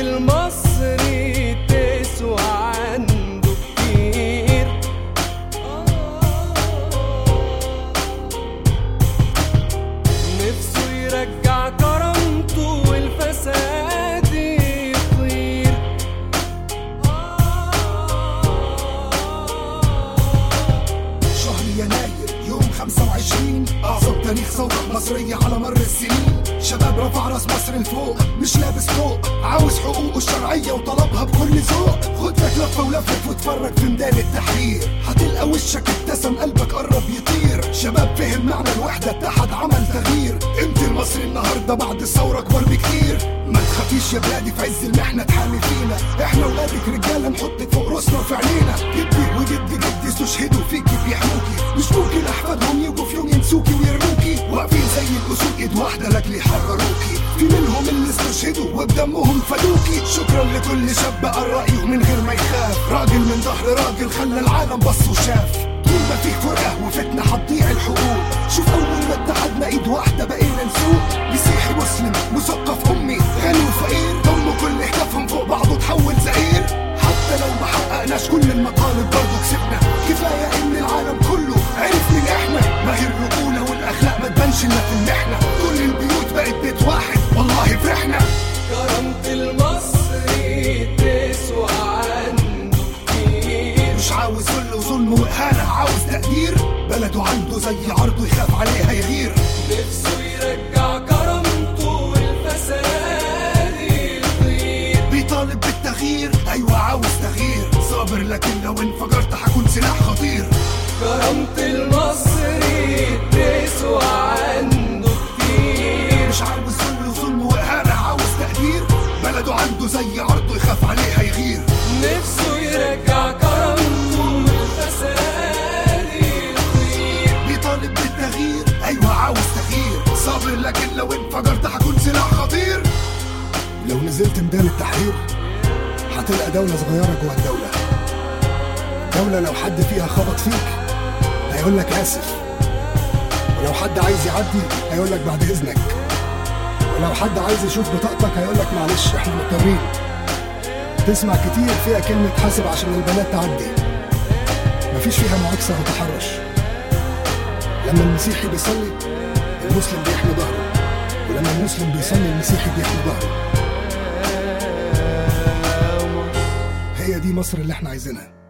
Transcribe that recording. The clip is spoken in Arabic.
المصري تسوى عنده كتير. نفسه يرجع كرامته والفساد يطير. شهر يناير يوم 25 أعظم تاريخ ثورة مصرية على مر السنين. شباب رفع راس مصر لفوق، مش لابس فوق، عاوز حقوقه الشرعية وطلبها بكل ذوق. خد لك لفة ولفت واتفرج في ميدان التحرير، هتلقى وشك ابتسم قلبك قرب يطير. شباب فهم معنى الوحدة اتحد عمل تغيير. قيمة المصري النهاردة بعد الثورة أكبر بكتير. ما تخافيش يا بلادي في عز المحنة تحامي فينا، احنا ولادك رجالة نحطك فوق راسنا وفي عينينا. جدي وجدي جدي استشهدوا فيكي بيحموكي، مش ممكن احفادهم يجوا في يوم ينسوكي ويرموكي. واقفين زي الاسود ايد واحدة لاجل يحرروكي، في منهم اللي استشهدوا وبدمهم فدوكي. شكرا لكل شاب بقى رأيه من غير ما يخاف، راجل من ظهر راجل خلى العالم بص وشاف. طول ما فيه فرقة وفتنة هتضيع الحقوق. شوف اول ما اتحدنا ايد واحدة بقينا نسوق. مسيحي مسلم مثقف امي غني وفقير، ضموا كل هتافهم فوق بعضه تحول زئير. حتى لو ما حققناش كل المطالب برضه كسبنا. كفاية ان العالم كله عرف مين احنا. ما هي الرجولة والاخلاق ما تبانش الا في المحنة. كل البيوت بقت بيت واحد والله فرحنا. كرامة المصري تسوى عنده كتير. مش عاوز ذل وظلم وإهانة، عاوز تقدير. بلده عنده زي عرضه يخاف عليها يغير. نفسه يرجع كرامته والفساد يطير. بيطالب بالتغيير، أيوة عاوز تغيير. صابر لكن لو انفجرت هكون سلاح خطير. كرامة المصري تسوى عنده كتير. مش عاوز ذل وظلم وإهانة، عاوز تقدير. بلده عنده زي عرضه يخاف عليها يغير. نفسه يرجع كرامته والفساد يطير. بيطالب بالتغيير، أيوة عاوز تغيير. صابر لكن لو انفجرت هكون سلاح خطير. لو نزلت ميدان التحرير هتلقى دولة صغيرة جوه الدولة. دولة لو حد فيها خبط فيك هيقولك آسف، ولو حد عايز يعدي هيقولك بعد إذنك، ولو حد عايز يشوف بطاقتك هيقولك معلش احنا مضطرين. تسمع كتير فيها كلمة حاسب عشان البنات تعدي، مفيش فيها معاكسة وتحرش. لما المسيحي بيصلي المسلم بيحمي ظهره، ولما المسلم بيصلي المسيحي بيحمي ظهره. هي دي مصر اللي احنا عايزينها.